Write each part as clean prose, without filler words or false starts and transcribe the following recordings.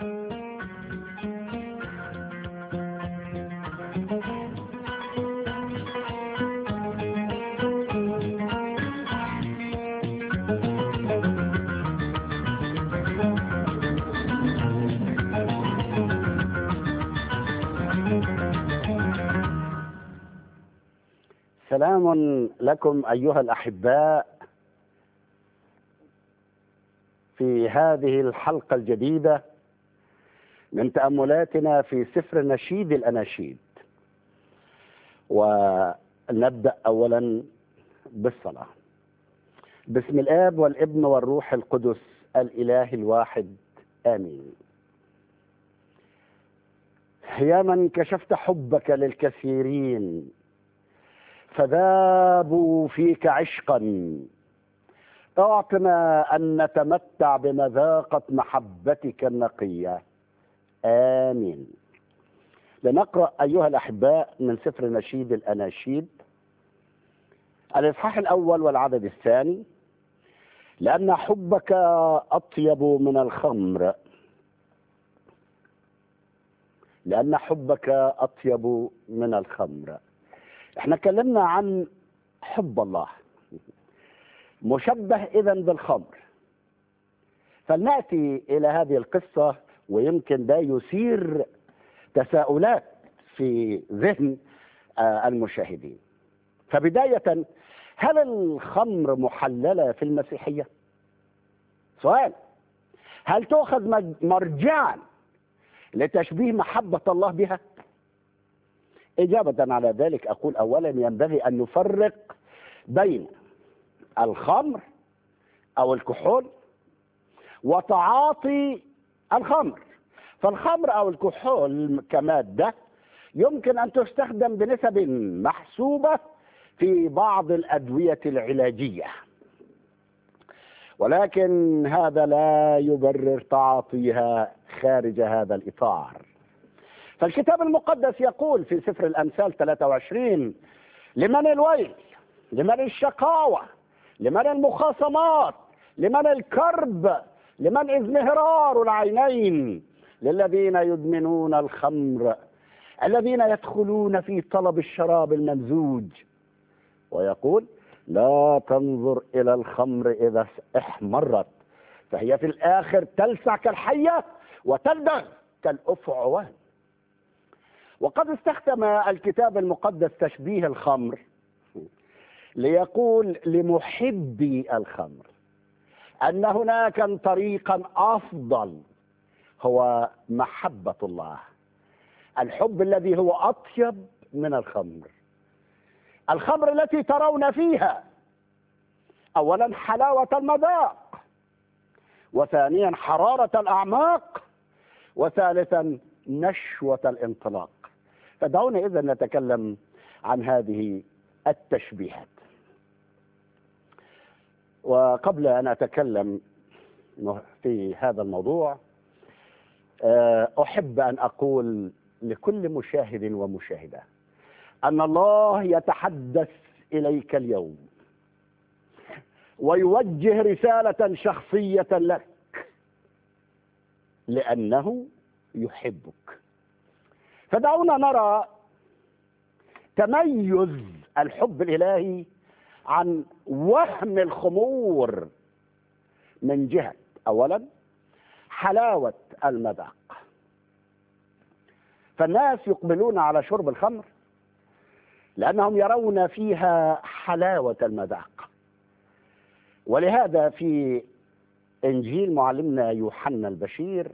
سلام لكم أيها الأحباء في هذه الحلقة الجديدة من تأملاتنا في سفر نشيد الأناشيد. ونبدأ أولا بالصلاة. باسم الآب والابن والروح القدس الإله الواحد آمين. يا من كشفت حبك للكثيرين فذابوا فيك عشقا، اعطنا أن نتمتع بمذاقة محبتك النقية. آمين. لنقرأ أيها الأحباء من سفر نشيد الأناشيد الإصحاح الأول والعدد الثاني. لأن حبك أطيب من الخمر، لأن حبك أطيب من الخمر. احنا اتكلمنا عن حب الله مشبه إذن بالخمر، فلنأتي إلى هذه القصة ويمكن ده يثير تساؤلات في ذهن المشاهدين. فبداية، هل الخمر محللة في المسيحية؟ سؤال. هل تؤخذ مرجعا لتشبيه محبة الله بها؟ إجابة على ذلك أقول أولا ينبغي أن نفرق بين الخمر أو الكحول وتعاطي الخمر. فالخمر أو الكحول كمادة يمكن أن تستخدم بنسب محسوبة في بعض الأدوية العلاجية، ولكن هذا لا يبرر تعاطيها خارج هذا الإطار. فالكتاب المقدس يقول في سفر الأمثال 23: لمن الويل، لمن الشقاوة، لمن المخاصمات، لمن الكرب، لمن ازمهرار العينين، للذين يدمنون الخمر، الذين يدخلون في طلب الشراب الممزوج. ويقول: لا تنظر إلى الخمر إذا احمرت، فهي في الآخر تلسع كالحية وتلدغ كالأفعوان. وقد استخدم الكتاب المقدس تشبيه الخمر ليقول لمحبي الخمر أن هناك طريقا أفضل، هو محبة الله، الحب الذي هو أطيب من الخمر. الخمر التي ترون فيها أولا حلاوة المذاق، وثانيا حرارة الأعماق، وثالثا نشوة الانطلاق. فدعونا إذن نتكلم عن هذه التشبيهات. وقبل أن أتكلم في هذا الموضوع أحب أن أقول لكل مشاهد ومشاهدة أن الله يتحدث إليك اليوم ويوجه رسالة شخصية لك لأنه يحبك. فدعونا نرى تميز الحب الإلهي عن وهم الخمور من جهة أولا حلاوة المذاق. فالناس يقبلون على شرب الخمر لأنهم يرون فيها حلاوة المذاق. ولهذا في إنجيل معلمنا يوحنا البشير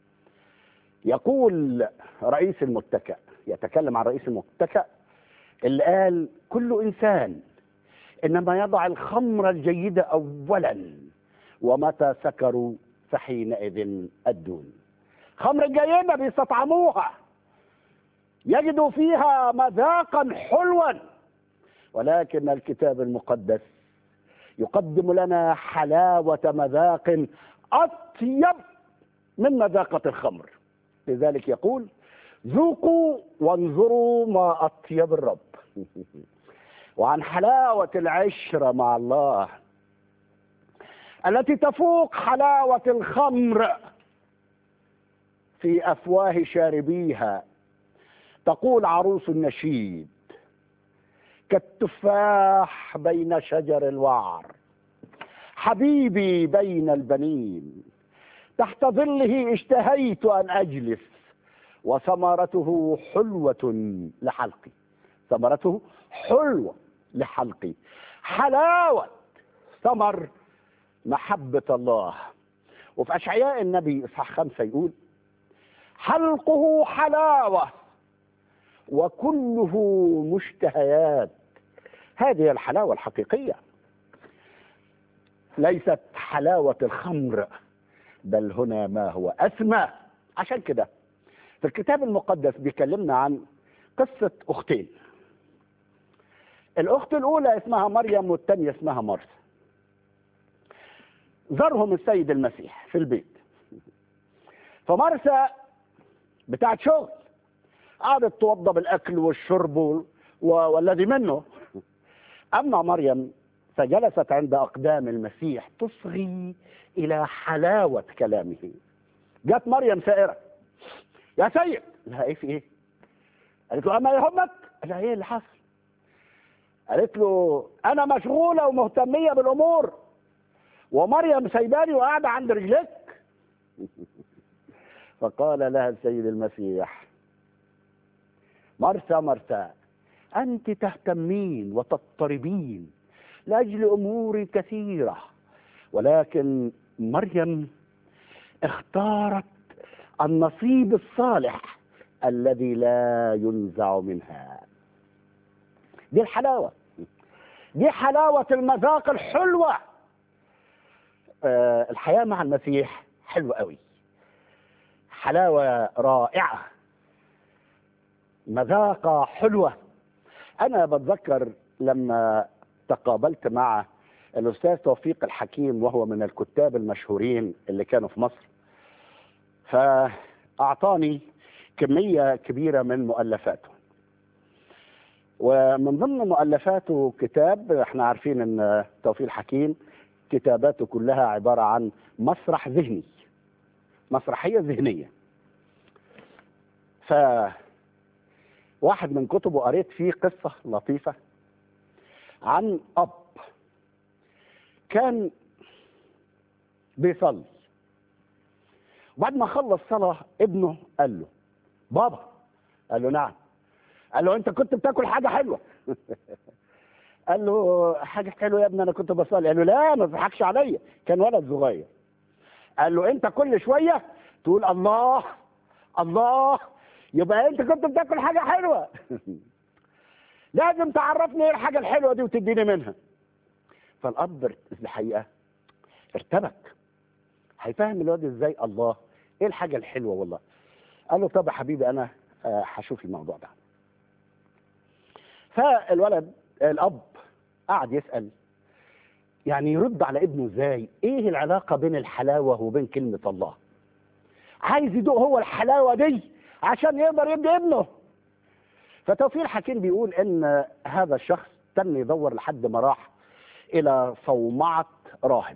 يقول رئيس المتكأ، يتكلم عن رئيس المتكأ اللي قال: كل إنسان إنما يضع الخمر الجيدة أولا، ومتى سكروا فحينئذ الدون. خمر جيدة بيستطعموها، يجدوا فيها مذاقا حلوا، ولكن الكتاب المقدس يقدم لنا حلاوة مذاق أطيب من مذاقة الخمر. لذلك يقول: ذوقوا وانظروا ما أطيب الرب. وعن حلاوة العشرة مع الله التي تفوق حلاوة الخمر في أفواه شاربيها. تقول عروس النشيد: كالتفاح بين شجر الوعر، حبيبي بين البنين، تحت ظله اشتهيت أن أجلس، وثمرته حلوة لحلقي. ثمرته حلوة لحلقي. حلاوة ثمر محبة الله. وفي أشعياء النبي إصحاح 5 يقول: حلقه حلاوة وكله مشتهيات. هذه الحلاوة الحقيقية، ليست حلاوة الخمر، بل هنا ما هو أسمى. عشان كده في الكتاب المقدس بيكلمنا عن قصة أختين. الأخت الأولى اسمها مريم والثانية اسمها مرثا. زارهم السيد المسيح في البيت. فمرثا بتاعت شغل قعدت توضى بالأكل والشرب والذي منه. أما مريم فجلست عند أقدام المسيح تصغي إلى حلاوة كلامه. جت مريم سائرة: يا سيد. لها إيه في إيه؟ قالت له: أما يهمك؟ قال لها: إيه اللي حصل؟ قالت له: أنا مشغولة ومهتمية بالأمور، ومريم سايباني وقاعدة عند رجلك. فقال لها السيد المسيح: مرثا مرثا، أنت تهتمين وتضطربين لأجل أمور كثيرة، ولكن مريم اختارت النصيب الصالح الذي لا ينزع منها. دي الحلاوة، دي حلاوة المذاق الحلوة. الحياة مع المسيح حلوة قوي، حلاوة رائعة، مذاقة حلوة. أنا بتذكر لما تقابلت مع الأستاذ توفيق الحكيم، وهو من الكتاب المشهورين اللي كانوا في مصر، فأعطاني كمية كبيرة من مؤلفاته، ومن ضمن مؤلفاته كتاب. احنا عارفين ان توفيق الحكيم كتاباته كلها عبارة عن مسرح ذهني، مسرحية ذهنية. واحد من كتبه قريت فيه قصة لطيفة عن أب كان بيصلي، وبعد ما خلص صلاة ابنه قال له: بابا. قال له: نعم. قال له: أنت كنت بتاكل حاجة حلوة. قال له: حاجة حلوة يا ابني؟ أنا كنت بصلي. قال له: لا، ما تضحكش عليا. كان ولد صغير. قال له: أنت كل شوية تقول الله الله، يبقى أنت كنت بتاكل حاجة حلوة. لازم تعرفني ايه الحاجة الحلوة دي وتديني منها. فالأب الحقيقة ارتبك، هيفهم الواد ازاي الله ايه الحاجة الحلوة والله. قال له: طب يا حبيبي أنا هشوف الموضوع ده. فالولد الأب قعد يسأل، يعني يرد على ابنه ازاي، ايه العلاقة بين الحلاوة وبين كلمة الله. عايز يدوق هو الحلاوة دي عشان يقدر يدي ابنه. فتوفيق الحكيم بيقول ان هذا الشخص تم يدور لحد ما راح الى صومعة راهب،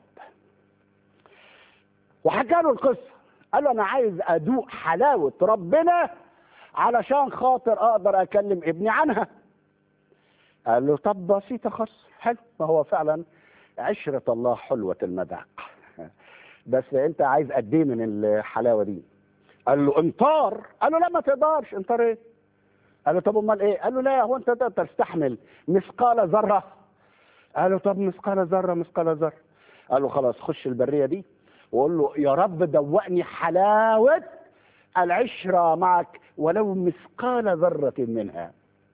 وحكى له القصة. قال له: انا عايز ادوق حلاوة ربنا علشان خاطر اقدر اكلم ابني عنها. قال له: طب بسيطة خالص، حلو، ما هو فعلا عشرة الله حلوة المذاق، بس انت عايز قد ايه من الحلاوة دي؟ قال له: امطار. قال له: لا ما تقدرش. امطار ايه؟ قال له: طب امال ايه؟ قال له: لا، هو انت تقدر تستحمل مثقال ذرة؟ قال له: طب مثقال ذرة، مثقال ذرة. قال له: خلاص، خش البرية دي وقول له: يا رب دوقني حلاوة العشرة معك ولو مثقال ذرة منها.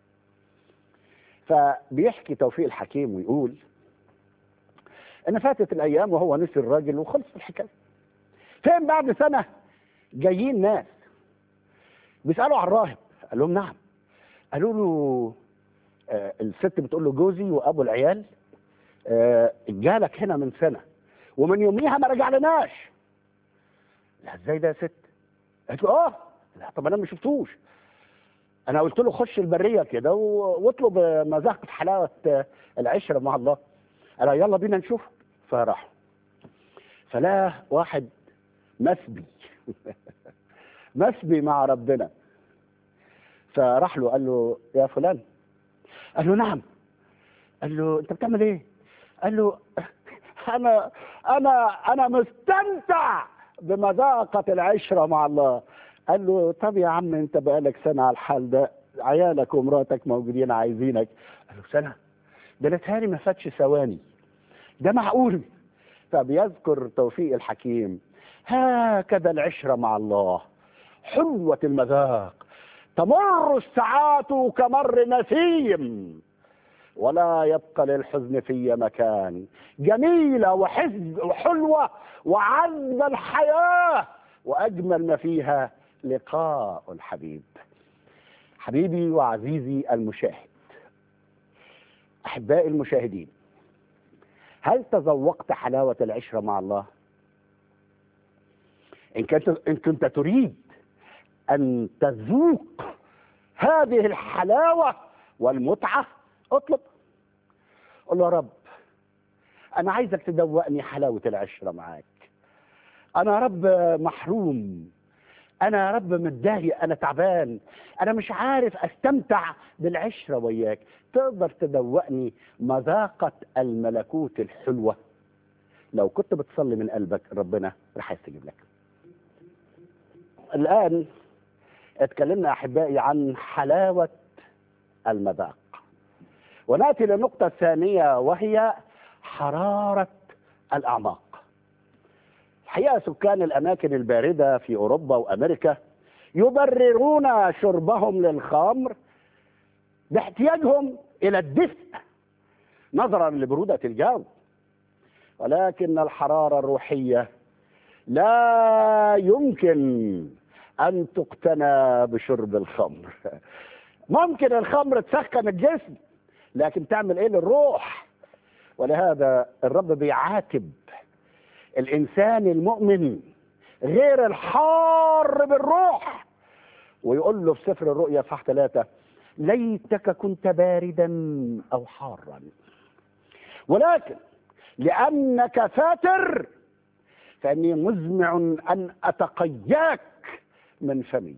فبيحكي توفيق الحكيم ويقول ان فاتت الايام وهو نسي الراجل وخلص الحكايه. فين بعد سنه جايين ناس بيسالوا عن الراهب. قال لهم: نعم. قالوا له: الست بتقول له جوزي وابو العيال جالك هنا من سنه ومن يوميها ما رجع لناش. لا، ازاي ده يا ست؟ قالت له: لا، طب انا ما شفتوش. انا قلت له خش البريه كده واطلب مذاق حلاوه العشره مع الله. قال: يلا بينا نشوف. فراحوا، فلا واحد مسبي مسبي مع ربنا. فراح له قال له يا فلان. قال له نعم. قال له انت بتعمل ايه؟ قال له انا مستمتع بمذاقة العشرة مع الله. قال له طب يا عم انت بقالك سنة على الحال ده، عيالك ومراتك موجودين عايزينك. قال له سنة؟ ده انا تهيألي ما فاتش ثواني، ده معقول؟ فبيذكر توفيق الحكيم هكذا العشرة مع الله حلوة المذاق، تمر الساعات كمر نسيم ولا يبقى للحزن في مكان، جميلة وحلوة وعذب الحياة، وأجمل ما فيها لقاء الحبيب. حبيبي وعزيزي المشاهد، أحبائي المشاهدين، هل تذوقت حلاوة العشرة مع الله؟ إن كنت تريد أن تذوق هذه الحلاوة والمتعة، اطلب. قل له يا رب أنا عايزك تدوقني حلاوة العشرة معاك. أنا يا رب محروم، أنا يا رب متضايق، أنا تعبان، أنا مش عارف أستمتع بالعشرة وياك. تقدر تدوقني مذاقة الملكوت الحلوة؟ لو كنت بتصلي من قلبك ربنا رح يستجيب لك. الآن اتكلمنا أحبائي عن حلاوة المذاق، ونأتي للنقطة الثانية وهي حرارة الأعماق. الحقيقة سكان الأماكن الباردة في أوروبا وأمريكا يبررون شربهم للخمر باحتياجهم إلى الدفء نظرا لبرودة الجو، ولكن الحرارة الروحية لا يمكن أن تقتنى بشرب الخمر. ممكن الخمر تسخن الجسم، لكن تعمل إيه للروح؟ ولهذا الرب بيعاتب الإنسان المؤمن غير الحار بالروح، ويقول له في سفر الرؤيا صح 3: ليتك كنت باردا أو حارا، ولكن لأنك فاتر فإني مزمع أن أتقياك من فمي.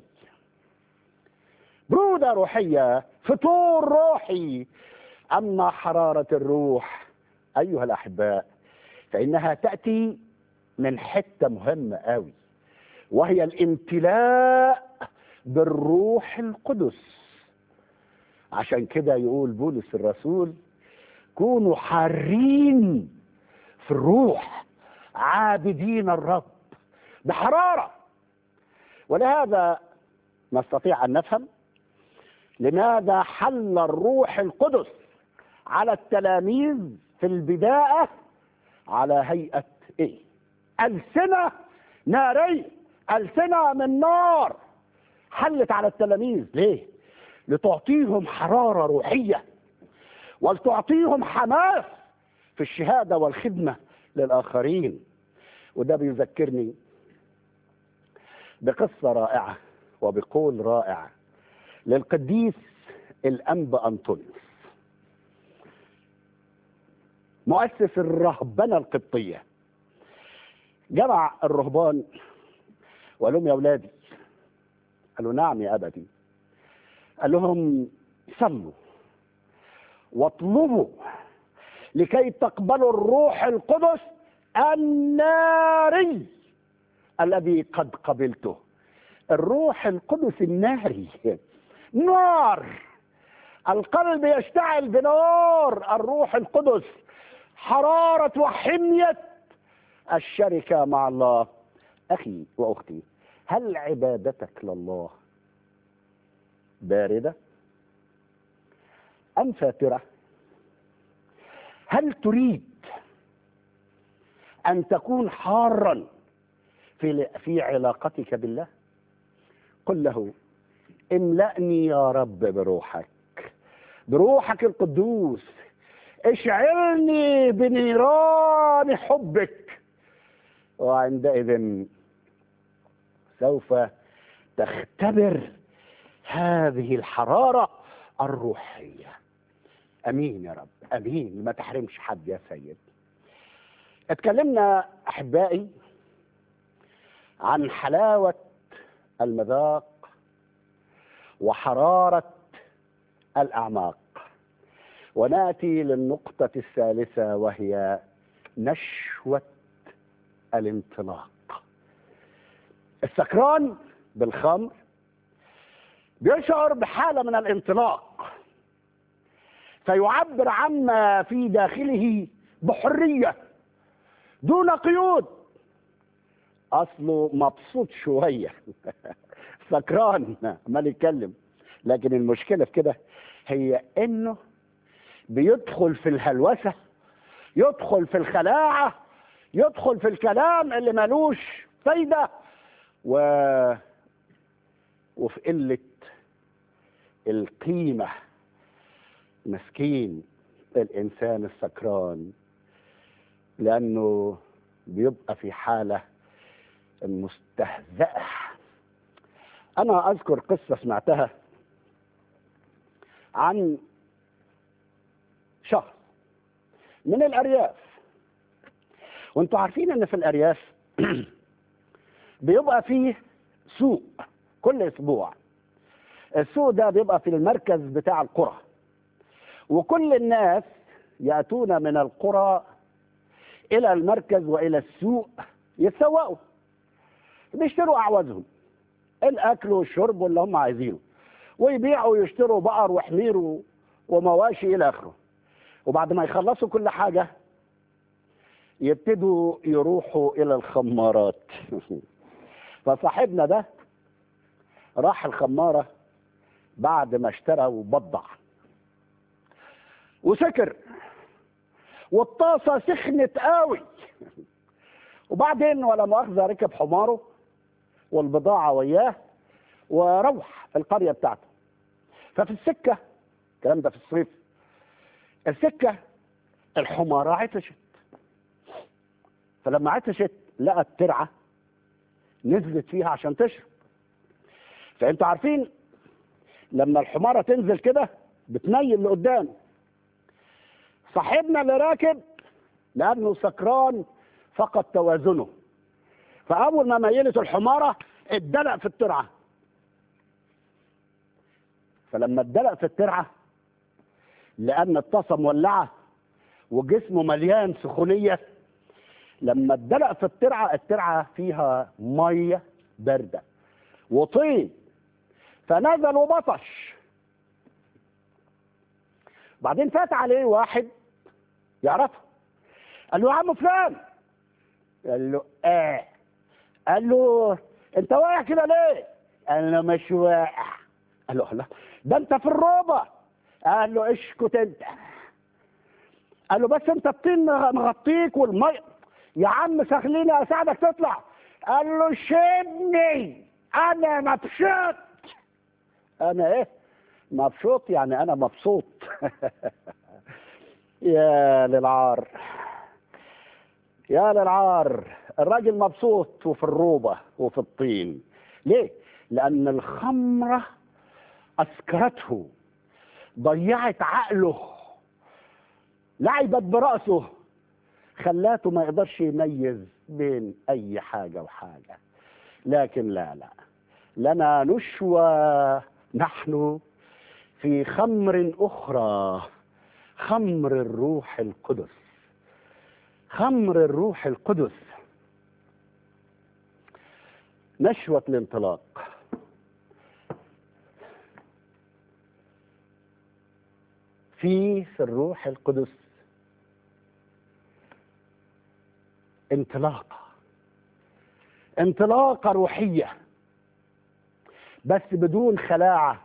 برودة روحية، فطور روحي. أما حرارة الروح أيها الأحباء فإنها تأتي من حتة مهمة قوي، وهي الامتلاء بالروح القدس. عشان كده يقول بولس الرسول: كونوا حارين في الروح عابدين الرب بحرارة. ولهذا نستطيع أن نفهم لماذا حل الروح القدس على التلاميذ في البداية على هيئة ايه؟ ألسنة نارية، ألسنة من نار حلت على التلاميذ. ليه؟ لتعطيهم حرارة روحية ولتعطيهم حماس في الشهادة والخدمة للآخرين. وده بيذكرني بقصة رائعة وبقول رائع للقديس الأنبا أنطونيوس مؤسس الرهبنة القبطية. جمع الرهبان وقال لهم: يا أولادي. قالوا: نعم يا أبدي. قال لهم: صلوا واطلبوا لكي تقبلوا الروح القدس الناري الذي قد قبلته. الروح القدس الناري، نار، القلب يشتعل بنار الروح القدس، حرارة وحمية الشركة مع الله. أخي وأختي، هل عبادتك لله باردة أم فاترة؟ هل تريد أن تكون حارا في علاقتك بالله؟ قل له: املأني يا رب بروحك القدوس، اشعلني بنيران حبك، وعندئذ سوف تختبر هذه الحرارة الروحية. أمين يا رب، أمين. ما تحرمش حد يا سيد. اتكلمنا أحبائي عن حلاوة المذاق وحرارة الأعماق. ونأتي للنقطة الثالثة وهي نشوة الانطلاق. السكران بالخمر بيشعر بحالة من الانطلاق، فيعبر عما في داخله بحرية دون قيود. أصله مبسوط شوية سكران عمال يتكلم، لكن المشكلة في كده هي إنه بيدخل في الهلوسة، يدخل في الخلاعة، يدخل في الكلام اللي ملوش فايدة وفي قلة القيمة. مسكين الإنسان السكران، لأنه بيبقى في حالة مستهزئة. أنا أذكر قصة سمعتها عن شخص من الأرياف، وانتوا عارفين ان في الأرياف بيبقى فيه سوق كل أسبوع. السوق ده بيبقى في المركز بتاع القرى، وكل الناس يأتون من القرى إلى المركز وإلى السوق يتسوقوا، بيشتروا أعوازهم، الأكل والشرب واللي هم عايزينه، ويبيعوا ويشتروا بقر وحمير ومواشي إلى آخره. وبعد ما يخلصوا كل حاجة يبتدوا يروحوا إلى الخمارات فصاحبنا ده راح الخمارة بعد ما اشترى وبضع وسكر، والطاسة سخنت قوي، وبعدين ولا مؤاخذة ركب حماره والبضاعة وياه وروح القرية بتاعته. ففي السكة، الكلام ده في الصيف، السكة الحمارة عطشت، فلما عطشت لقت ترعة نزلت فيها عشان تشرب. فانتوا عارفين لما الحمارة تنزل كده بتميل لقدام. صاحبنا اللي راكب لأنه سكران فقد توازنه، فأول ما ميلت الحمارة اتدلق في الترعة. فلما اتدلق في الترعة لأن الطاسة مولعة وجسمه مليان سخونية، لما اتدلق في الترعة فيها مية باردة وطين، فنزل وبطش. بعدين فات عليه واحد يعرفه، قال له يا عم فلان. قال له قال له انت واقع كده ليه؟ قال له مش واقع. قال له لا ده انت في الروضة. قال له اسكت انت. قال له بس انت الطين مغطيك والميه. يا عم خليني اساعدك تطلع. قال له شبني انا مبسوط. انا ايه مبسوط؟ يعني انا مبسوط يا للعار، يا للعار. الراجل مبسوط وفي الروبة وفي الطين. ليه؟ لأن الخمرة أسكرته، ضيعت عقله، لعبت برأسه، خلاته ما يقدرش يميز بين أي حاجة وحاجة. لكن لا، لنا نشوى نحن في خمر أخرى، خمر الروح القدس، خمر الروح القدس، نشوة الانطلاق. في الروح القدس انطلاقة روحية، بس بدون خلاعة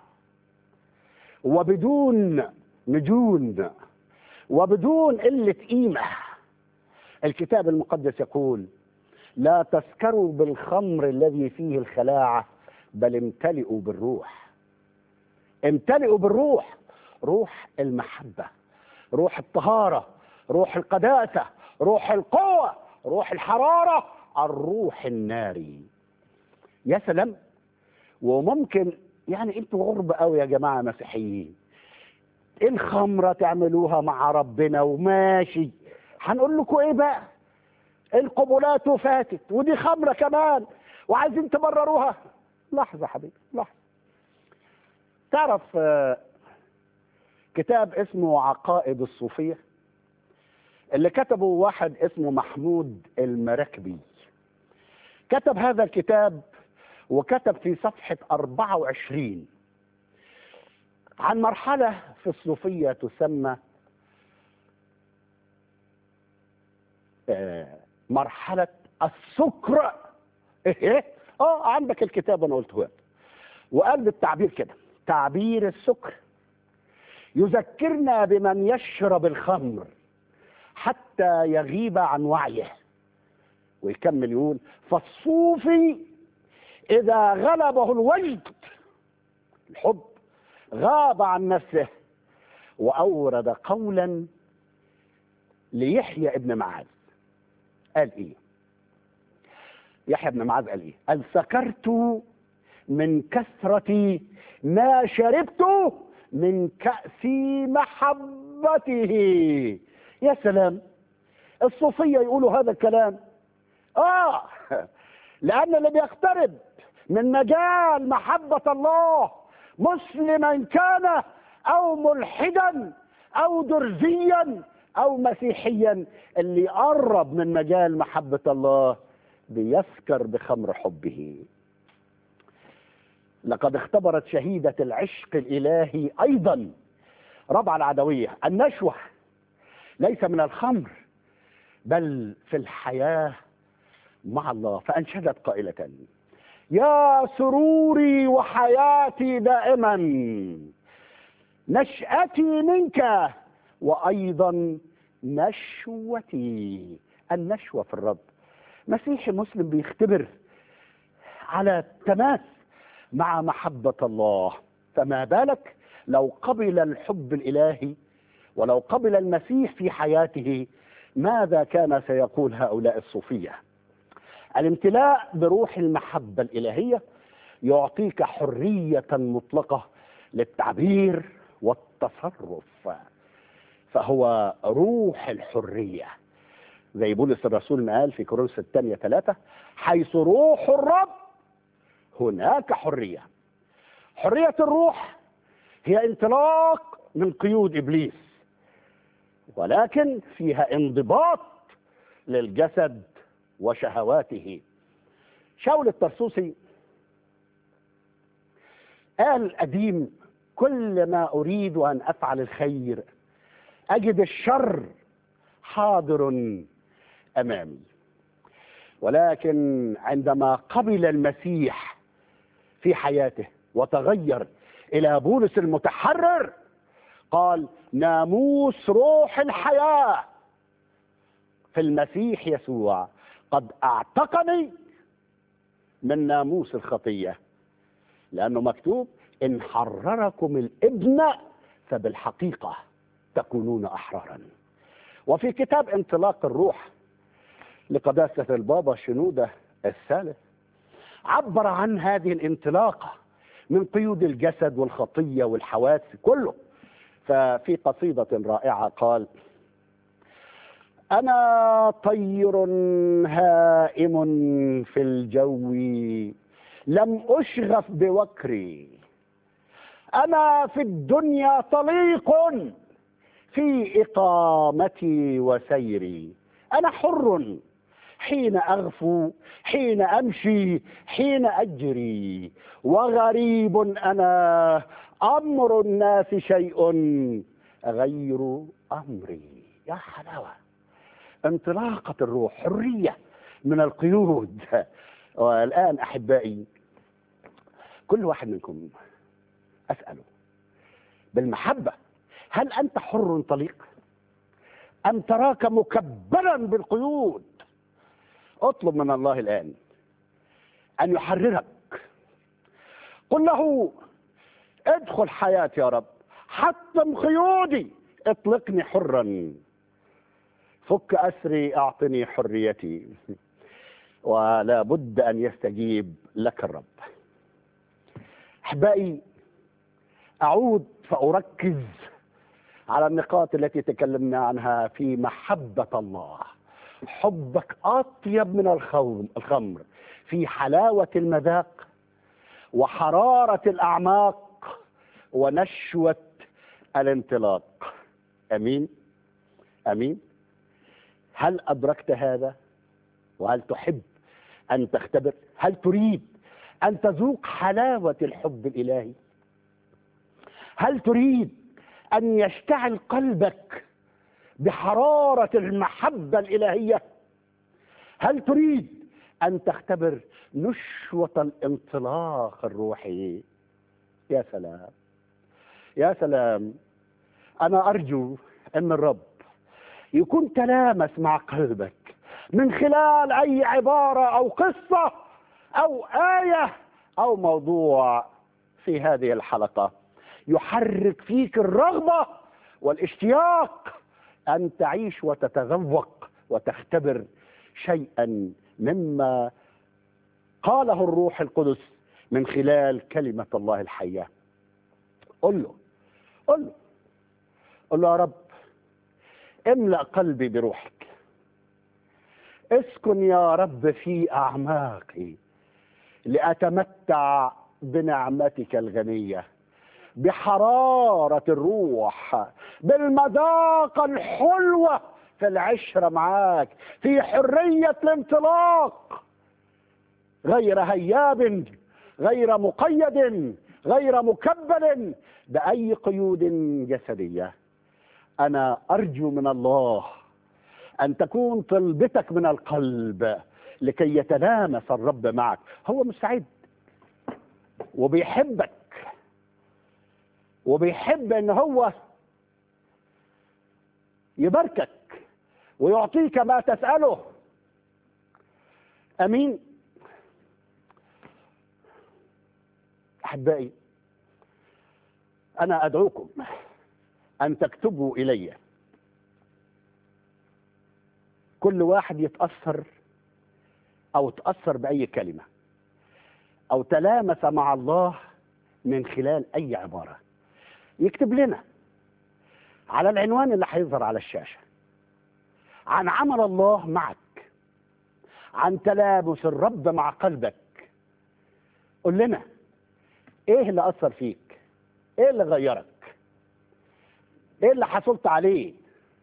وبدون نجون وبدون قلة قيمة. الكتاب المقدس يقول لا تسكروا بالخمر الذي فيه الخلاعة بل امتلئوا بالروح. امتلئوا بالروح، روح المحبة، روح الطهارة، روح القداسة، روح القوة، روح الحرارة، الروح الناري. يا سلام. وممكن يعني انتوا غرب قوي يا جماعة مسيحيين، الخمرة تعملوها مع ربنا وماشي، هنقول لكم ايه بقى؟ القبلات فاتت ودي خمرة كمان وعايزين تبرروها. لحظة حبيبي لحظة. تعرف كتاب اسمه عقائد الصوفية اللي كتبه واحد اسمه محمود المراكبي. كتب هذا الكتاب وكتب في صفحة 24 عن مرحلة في الصوفية تسمى مرحلة السكر. ايه عندك الكتاب انا قلته لك. وقال بالتعبير كده: تعبير السكر يذكرنا بمن يشرب الخمر حتى يغيب عن وعيه. ويكمل يقول: فالصوفي إذا غلبه الوجد الحب غاب عن نفسه. وأورد قولا ليحيى ابن معاذ. قال إيه؟ يحيى ابن معاذ قال إيه؟ قال: سكرت من كثرة ما شربت من كأس محبته. يا سلام، الصوفية يقولوا هذا الكلام. لأن اللي بيقترب من مجال محبة الله، مسلما كان أو ملحدا أو درزيا أو مسيحيا، اللي يقرب من مجال محبة الله بيسكر بخمر حبه. لقد اختبرت شهيدة العشق الإلهي أيضا ربع العدوية النشوة ليس من الخمر بل في الحياة مع الله، فأنشدت قائلة: يا سروري وحياتي دائما نشأتي منك وأيضا نشوتي. النشوة في الرب. مسيحي مسلم بيختبر على تماس مع محبة الله، فما بالك لو قبل الحب الإلهي ولو قبل المسيح في حياته؟ ماذا كان سيقول هؤلاء الصوفية؟ الامتلاء بروح المحبة الإلهية يعطيك حرية مطلقة للتعبير والتصرف، فهو روح الحرية، زي بولس الرسول ما قال في كورنثوس الثانية 3: حيث روح الرب هناك حرية. حرية الروح هي انطلاق من قيود إبليس، ولكن فيها انضباط للجسد وشهواته. شاول الطرسوسي قال قديم: كل ما أريد أن أفعل الخير أجد الشر حاضر أمامي. ولكن عندما قبل المسيح في حياته وتغير إلى بولس المتحرر، قال: ناموس روح الحياة في المسيح يسوع قد أعتقني من ناموس الخطية، لأنه مكتوب: إن حرركم الابن فبالحقيقة تكونون أحرارا. وفي كتاب انطلاق الروح لقداسة البابا شنودة الثالث عبر عن هذه الانطلاقة من قيود الجسد والخطية والحواس كله. ففي قصيدة رائعة قال: أنا طير هائم في الجو لم أشغف بوكري، أنا في الدنيا طليق في إقامتي وسيري، أنا حر حين أغفو حين أمشي حين أجري، وغريب أنا أمر الناس شيء غير أمري. يا حلاوة، انطلاقة الروح، حرية من القيود. والآن أحبائي، كل واحد منكم أسأله بالمحبة: هل أنت حر طليق أم تراك مكبلا بالقيود؟ اطلب من الله الآن أن يحررك. قل له: ادخل حياتي يا رب، حطم قيودي، اطلقني حرا، فك أسري، أعطني حريتي. ولا بد أن يستجيب لك الرب. أحبائي، أعود فأركز على النقاط التي تكلمنا عنها في محبة الله. حبك أطيب من الخمر في حلاوة المذاق وحرارة الأعماق ونشوة الانطلاق. أمين أمين. هل أدركت هذا؟ وهل تحب أن تختبر؟ هل تريد أن تذوق حلاوة الحب الإلهي؟ هل تريد أن يشتعل قلبك بحرارة المحبة الإلهية؟ هل تريد أن تختبر نشوة الانطلاق الروحي؟ يا سلام يا سلام. أنا أرجو أن الرب يكون تلامس مع قلبك من خلال أي عبارة أو قصة أو آية أو موضوع في هذه الحلقة، يحرك فيك الرغبة والاشتياق أن تعيش وتتذوق وتختبر شيئا مما قاله الروح القدس من خلال كلمة الله الحية. قل له قل له قل له: يا رب، املأ قلبي بروحك، اسكن يا رب في أعماقي لأتمتع بنعمتك الغنية، بحرارة الروح، بالمذاقة الحلوة في العشرة معاك، في حرية الانطلاق، غير هياب، غير مقيد، غير مكبل بأي قيود جسدية. أنا أرجو من الله أن تكون طلبتك من القلب لكي يتلامس الرب معك. هو مستعد وبيحبك وبيحب ان هو يباركك ويعطيك ما تسأله. امين. احبائي، انا ادعوكم ان تكتبوا الي، كل واحد يتأثر او تأثر باي كلمة او تلامس مع الله من خلال اي عبارة، يكتب لنا على العنوان اللي هيظهر على الشاشة عن عمل الله معك، عن تلامس الرب مع قلبك. قل لنا ايه اللي اثر فيك، ايه اللي غيرك، ايه اللي حصلت عليه.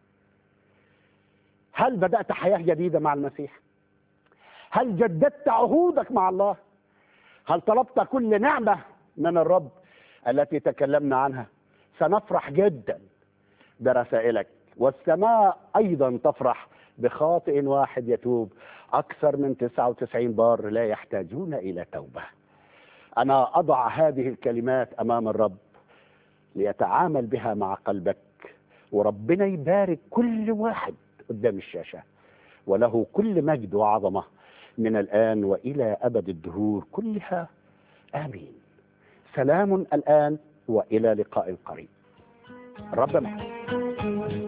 هل بدأت حياة جديدة مع المسيح؟ هل جددت عهودك مع الله؟ هل طلبت كل نعمة من الرب التي تكلمنا عنها؟ سنفرح جدا برسائلك، والسماء أيضا تفرح بخاطئ واحد يتوب أكثر من 99 بار لا يحتاجون إلى توبة. أنا أضع هذه الكلمات أمام الرب ليتعامل بها مع قلبك، وربنا يبارك كل واحد قدام الشاشة، وله كل مجد وعظمة من الآن وإلى أبد الدهور كلها. آمين. سلام الآن وإلى لقاء قريب. الرب معك.